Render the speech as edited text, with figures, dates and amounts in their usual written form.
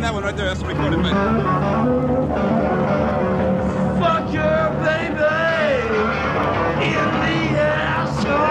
that one right there. That's the recording button.